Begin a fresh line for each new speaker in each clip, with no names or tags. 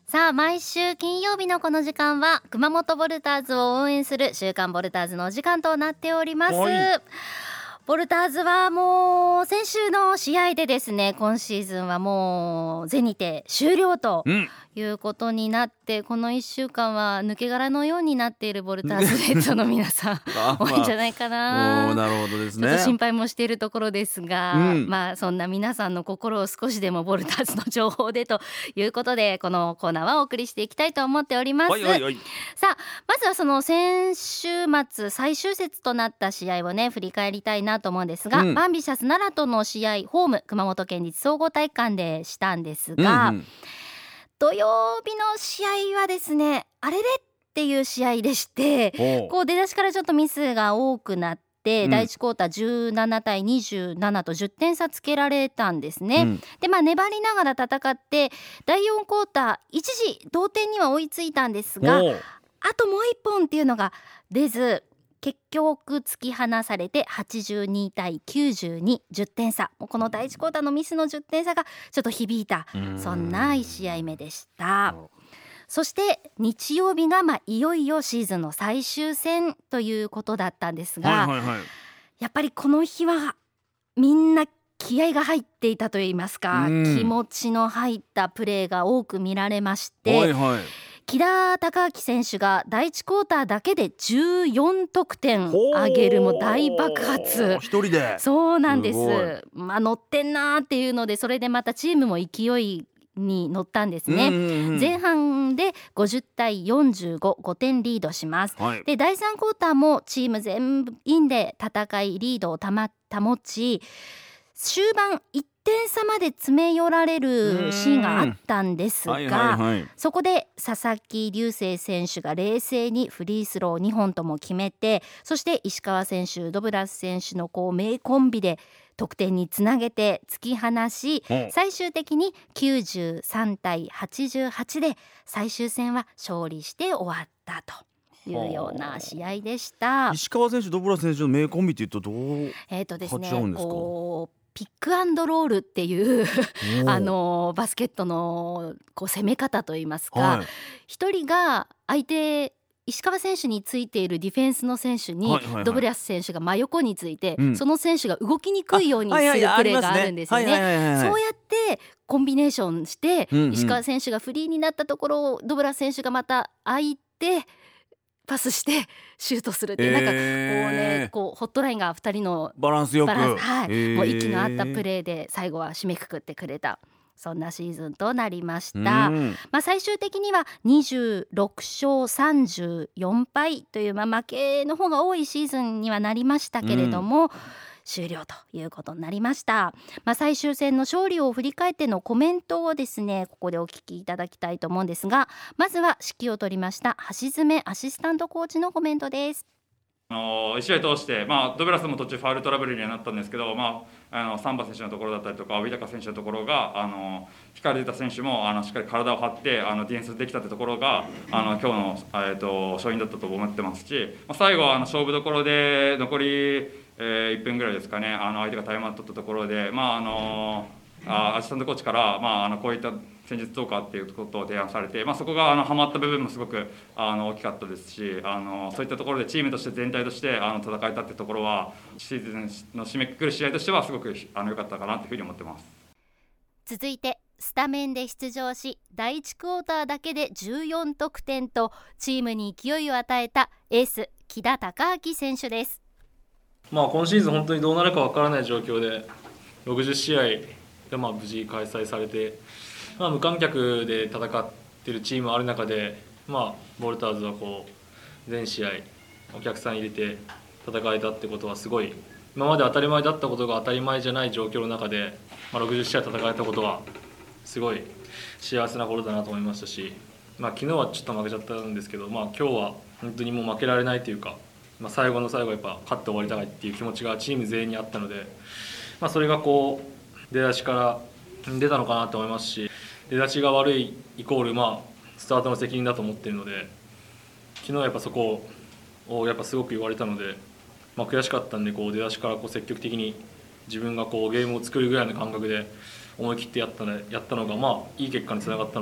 さあ、毎週金曜日のこの時間は熊本ボルターズを応援する週刊ボルターズのお時間となっております。ボルターズはもう先週の試合でですね、今シーズンはもうゼニテ終了ということになって、この1週間は抜け殻のようになっているボルターズレッドの皆さん多いんじゃないかな。
なるほどですね。
ちょっと心配もしているところですが、そんな皆さんの心を少しでもボルターズの情報でということで、このコーナーはお送りしていきたいと思っております。さあ、まずはその先週末最終節となった試合をね振り返りたいなと思うんですが、バンビシャス奈良との試合、ホーム熊本県立総合体育館でしたんですが、土曜日の試合はですね、あれれっていう試合でして、こう出だしからちょっとミスが多くなって、第1クォーター17対27と10点差つけられたんですね。で、粘りながら戦って第4クォーター一時同点には追いついたんですが、あともう1本っていうのが出ず、結局突き放されて82対92、10点差。もうこの第1クォーターのミスの10点差がちょっと響いた、そんな1試合目でした。そして日曜日がいよいよシーズンの最終戦ということだったんですが、やっぱりこの日はみんな気合が入っていたといいますか、気持ちの入ったプレーが多く見られまして、木田孝明選手が第1クォーターだけで14得点挙げる、もう大爆発。
一人で。
そうなんです。乗ってんなーっていうので、それでまたチームも勢いに乗ったんですね。前半で50対45、5点リードします。で、第3クォーターもチーム全員で戦いリードを保ち、終盤1点差まで詰め寄られるシーンがあったんですが、そこで佐々木隆星選手が冷静にフリースロー2本とも決めて、そして石川選手、ドブラス選手の名コンビで得点につなげて突き放し、最終的に93対88で最終戦は勝利して終わったというような試合でした。
石川選手、ドブラス選手の名コンビっていうとどう
ですね、
違うんですか？
ピックアンドロールっていうバスケットの攻め方といいますか、一人が相手石川選手についているディフェンスの選手にドブラス選手が真横について、その選手が動きにくいようにするプレーがあるんですよね。そうやってコンビネーションして、石川選手がフリーになったところをドブラス選手がまた空いてパスしてシュートするっていう、ホットラインが2人の
バランスよく、
もう息の合ったプレーで最後は締めくくってくれた、そんなシーズンとなりました。最終的には26勝34敗という、負けの方が多いシーズンにはなりましたけれども、終了ということになりました。最終戦の勝利を振り返ってのコメントをですね、ここでお聞きいただきたいと思うんですが、まずは指揮を取りました橋爪アシスタントコーチのコメントです。
1試合通して、ドブラスも途中ファウルトラブルにはなったんですけど、サンバ選手のところだったりとかウィタカ選手のところが光出た選手もしっかり体を張ってディフェンスできたってところが今日の、勝因だったと思ってますし、最後は勝負どころで残り1分ぐらいですかね、相手がタイムアウト取ったところで、アシスタントコーチからこういった戦術どうかっていうことを提案されて、そこがはまった部分もすごく大きかったですし、そういったところでチームとして全体として戦えたってところはシーズンの締めくくる試合としてはすごく良かったかなというふうに思ってます。
続いてスタメンで出場し第1クォーターだけで14得点とチームに勢いを与えたエース木田孝明選手です。
今シーズン本当にどうなるかわからない状況で60試合が無事開催されて、無観客で戦っているチームある中で、ボルターズは全試合お客さん入れて戦えたってことはすごい、今まで当たり前だったことが当たり前じゃない状況の中で、60試合戦えたことはすごい幸せなことだなと思いましたし、昨日はちょっと負けちゃったんですけど、今日は本当にもう負けられないというか、最後の最後やっぱ勝って終わりたいっていう気持ちがチーム全員にあったので、それが出だしから出たのかなと思いますし、出だしが悪いイコールスタートの責任だと思っているので、昨日やっぱそこをやっぱすごく言われたので、悔しかったんで出だしから積極的に自分がゲームを作るぐらいの感覚で思い切ってやったのがいい結果につながったので、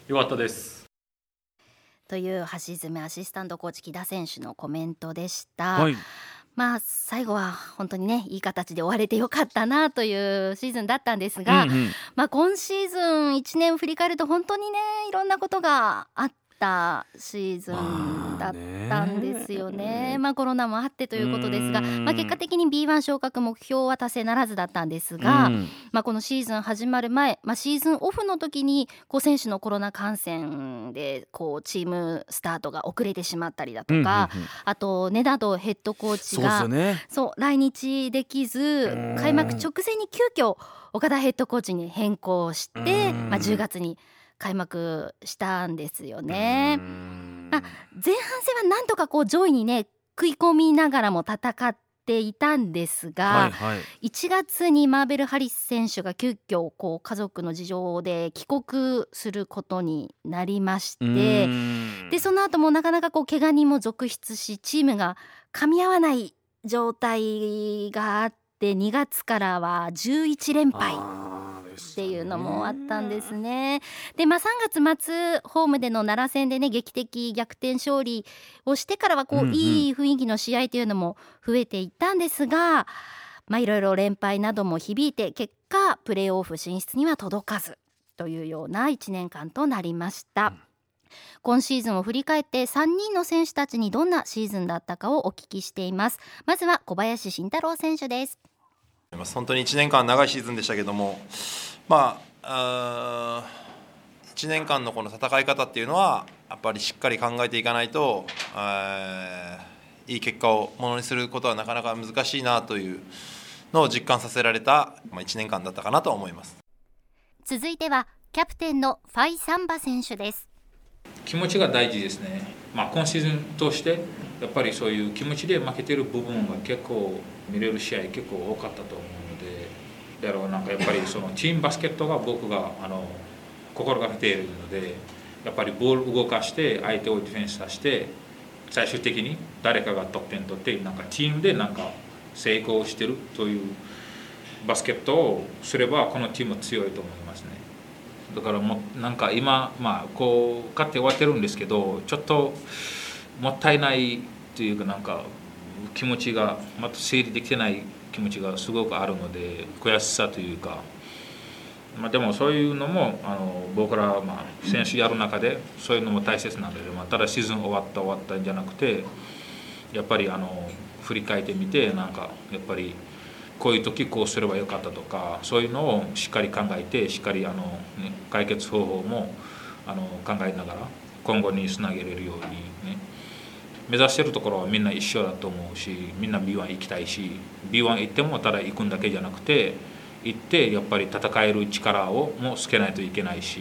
良かったです
という橋爪アシスタントコーチ木田選手のコメントでした、
はい。
最後は本当にねいい形で終われてよかったなというシーズンだったんですが、今シーズン1年を振り返ると本当にねいろんなことがあったシーズンだったんですよね。コロナもあってということですが、結果的に B1 昇格目標は達成ならずだったんですが、このシーズン始まる前、シーズンオフの時に選手のコロナ感染でチームスタートが遅れてしまったりだとか、あとネダドヘッドコーチが来日できず、開幕直前に急遽岡田ヘッドコーチに変更して、10月に開幕したんですよね。前半戦はなんとか上位にね食い込みながらも戦っていたんですが、1月にマーベル・ハリス選手が急遽家族の事情で帰国することになりまして、でその後もなかなか怪我人も続出し、チームが噛み合わない状態があって、2月からは11連敗っていうのもあったんですね。で、3月末ホームでの奈良戦でね劇的逆転勝利をしてからはいい雰囲気の試合というのも増えていったんですが、いろいろ連敗なども響いて、結果プレーオフ進出には届かずというような1年間となりました。今シーズンを振り返って3人の選手たちにどんなシーズンだったかをお聞きしています。まずは小林慎太郎選手です。
本当に1年間長いシーズンでしたけども、1年間のこの戦い方っていうのはやっぱりしっかり考えていかないと、いい結果をものにすることはなかなか難しいなというのを実感させられた1年間だったかなと思います。
続いてはキャプテンのファイ・サンバ選手です。
気持ちが大事ですね。今シーズン通してやっぱりそういう気持ちで負けてる部分が結構見れる試合結構多かったと思うので、やっぱりそのチームバスケットが僕が心がけているので、やっぱりボール動かして相手をディフェンスさせて最終的に誰かが得点取ってチームで成功してるというバスケットをすればこのチームは強いと思いますね。だから今勝って終わってるんですけど、ちょっともったいないというか気持ちがまた整理できてない気持ちがすごくあるので、悔しさというか、でもそういうのも僕ら選手やる中でそういうのも大切なので、ただシーズン終わったんじゃなくて、やっぱり振り返ってみてやっぱりこういう時こうすればよかったとか、そういうのをしっかり考えて、しっかり解決方法も考えながら今後につなげれるようにね、目指してるところはみんな一緒だと思うし、みんな B1 行きたいし、 B1 行ってもただ行くんだけじゃなくて、行ってやっぱり戦える力をもつけないといけないし。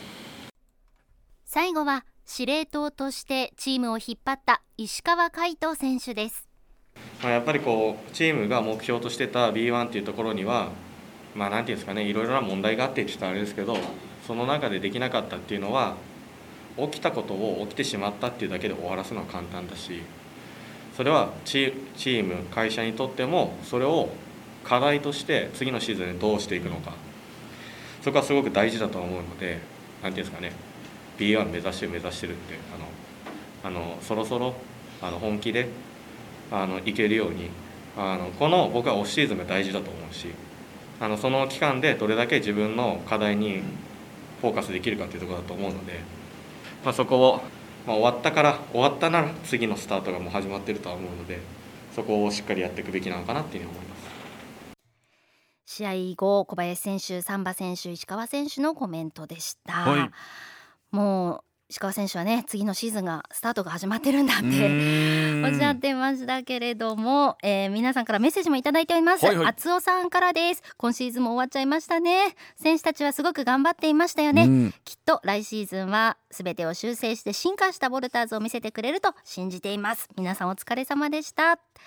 最後は司令塔としてチームを引っ張った石川海斗選手です。
やっぱりチームが目標としてた B1 っていうところにはなんていうんですかね、いろいろな問題があってって言ったらあれですけど、その中でできなかったっていうのは、起きたことを起きてしまったっていうだけで終わらすのは簡単だし、それはチーム会社にとってもそれを課題として次のシーズンでどうしていくのか、そこはすごく大事だと思うので、なんていうんですかね、 B1 目指してるってそろそろ本気でいけるようにこの僕はオフシーズンが大事だと思うし、その期間でどれだけ自分の課題にフォーカスできるかというところだと思うので、そこを、終わったなら次のスタートがもう始まっているとは思うので、そこをしっかりやっていくべきなのかなっていうふうに思います。
試合後、小林選手、サンバ選手、石川選手のコメントでした、もう石川選手はね、次のシーズンがスタートが始まってるんだっておっしゃってましたけれども、皆さんからメッセージもいただいております。厚尾さんからです。今シーズンも終わっちゃいましたね。選手たちはすごく頑張っていましたよね、きっと来シーズンは全てを修正して進化したボルターズを見せてくれると信じています。皆さんお疲れ様でした。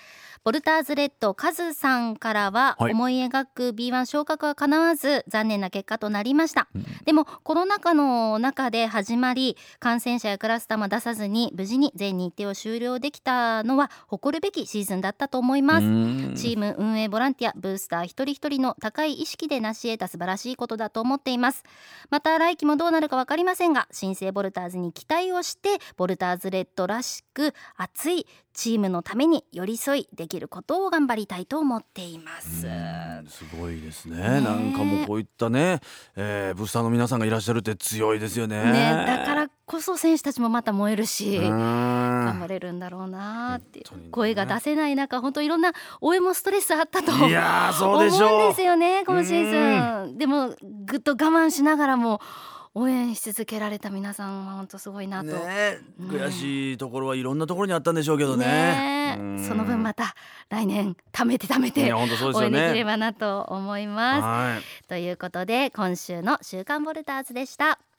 ボルターズレッドカズさんからは、
はい、
思い描く B1 昇格は叶わず残念な結果となりました、でもコロナ禍の中で始まり、感染者やクラスターも出さずに無事に全日程を終了できたのは誇るべきシーズンだったと思います。チーム運営ボランティアブースター一人一人の高い意識で成し得た素晴らしいことだと思っています。また来季もどうなるか分かりませんが、新生ボルターズに期待をしてボルターズレッドらしく熱いチームのために寄り添いできることを頑張りたいと思っています。
すごいですね。なんかもうこういったね、ブースターの皆さんがいらっしゃるって強いですよね。
だからこそ選手たちもまた燃えるし、頑張れるんだろうなっていう、声が出せない中、本当いろんな応援もストレスあったと思うんですよね、今シーズン。でもぐっと我慢しながらも応援し続けられた皆さんは本当すごいなと、
悔しいところはいろんなところにあったんでしょうけどね、
その分また来年貯めて応援できればなと思います、ということで今週の週刊ボルターズでした。